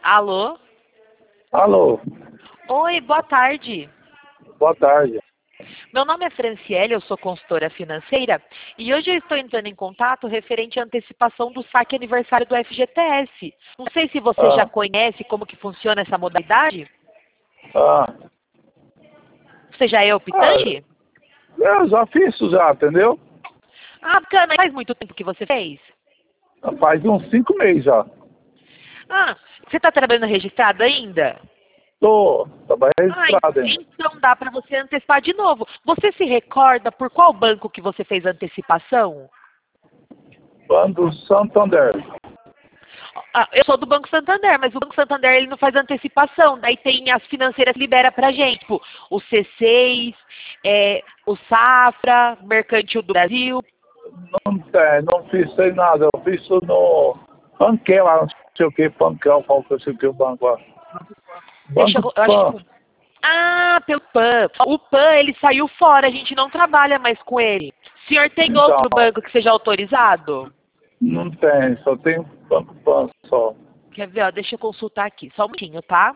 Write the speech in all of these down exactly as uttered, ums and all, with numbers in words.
Alô? Alô, Oi, boa tarde. boa tarde. Meu nome é Franciele, eu sou consultora financeira e hoje eu estou entrando em contato referente à antecipação do saque aniversário do F G T S. Não sei se você já Ah, conhece como que funciona essa modalidade. ah, Você já é ah, optante? eu já fiz isso já, entendeu? Ah, bacana. Faz muito tempo que você fez? Faz uns cinco meses já. Ah, você está trabalhando registrado ainda? Tô, tava Ah, en- registrado ainda. então dá para você antecipar de novo. Você se recorda por qual banco que você fez a antecipação? Bando Santander. Ah, eu sou do Banco Santander, mas o Banco Santander ele não faz antecipação. Daí tem as financeiras que libera pra gente, tipo, o C seis, é, o Safra, Mercantil do Brasil. Não tem, não fiz sem nada. Eu fiz isso no Panquel, lá, não sei o que, Panquel, qual que eu sei o que o banco lá. Deixa Banco eu, eu acho Pan. que. Ah, pelo Pan. O Pan ele saiu fora, a gente não trabalha mais com ele. O senhor tem Então, outro banco que seja autorizado? não tem, só tem Banco Pan só. Quer ver, ó, deixa eu consultar aqui, só um minutinho, tá?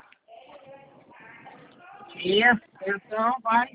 Então, vai.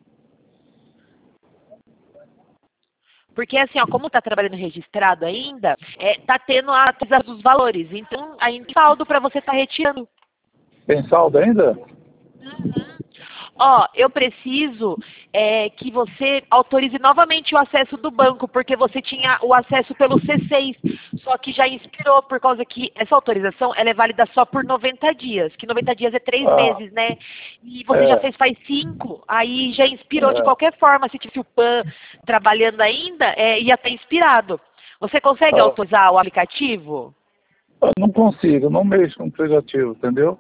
Porque assim, ó, como tá trabalhando registrado ainda, é, tá tendo a atualização dos valores. Então, ainda tem saldo para você estar retirando. Tem saldo ainda? Uhum. Ó, eu preciso é, que você autorize novamente o acesso do banco, porque você tinha o acesso pelo C seis, só que já expirou, por causa que essa autorização ela é válida só por noventa dias, que noventa dias é três Ah, meses, né? E você já é, fez faz cinco, aí já expirou de é. qualquer forma, se tivesse o Pan trabalhando ainda, é, ia ter expirado. Você consegue Ah, autorizar o aplicativo? eu não consigo, não mexo com aplicativo, entendeu?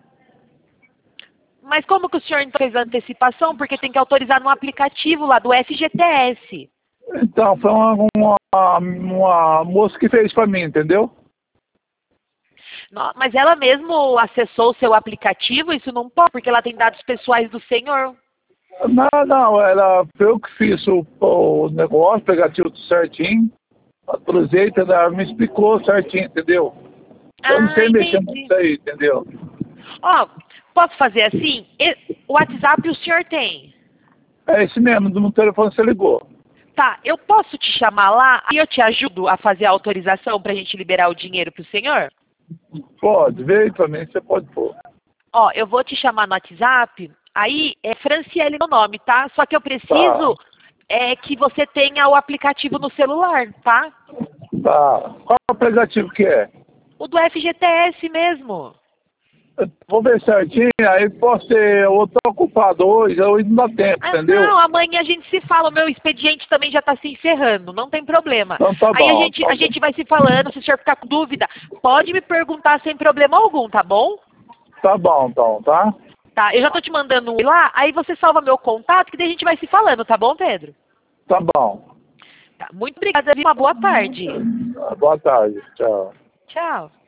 Mas como que o senhor não fez a antecipação? Porque tem que autorizar no aplicativo lá do F G T S. Então, foi uma, uma, uma moça que fez pra mim, entendeu? Não, mas ela mesmo acessou o seu aplicativo, isso não pode, porque ela tem dados pessoais do senhor. Não, não, ela, foi eu que fiz o, o negócio, aplicativo tudo certinho, atualizei, entendeu? Ela me explicou certinho, entendeu? Eu não Ah, sei mexer entendi. nisso aí, entendeu? Ó, posso fazer assim? E- O WhatsApp o senhor tem. É esse mesmo, no telefone você ligou. Tá, eu posso te chamar lá e eu te ajudo a fazer a autorização pra gente liberar o dinheiro pro senhor? Pode, veio pra mim, você pode pôr. Ó, eu vou te chamar no WhatsApp, aí é Franciele meu nome, tá? Só que eu Tá, preciso é, que você tenha o aplicativo no celular, tá? tá. Qual aplicativo que é? O do F G T S mesmo. Eu vou ver certinho, aí posso ser, eu tô ocupado hoje, hoje não dá tempo, Ah, entendeu? não, amanhã a gente se fala. O meu expediente também já está se encerrando, não tem problema. Então tá Aí a bom, gente, tá a bom. gente vai se falando, se o senhor ficar com dúvida, pode me perguntar sem problema algum, tá bom? Tá bom, então, tá? Tá, eu já tô te mandando um lá, aí você salva meu contato, que daí a gente vai se falando, tá bom, Pedro? Tá bom. Tá, muito obrigada, viu? Uma boa tarde. Boa tarde, tchau. Tchau.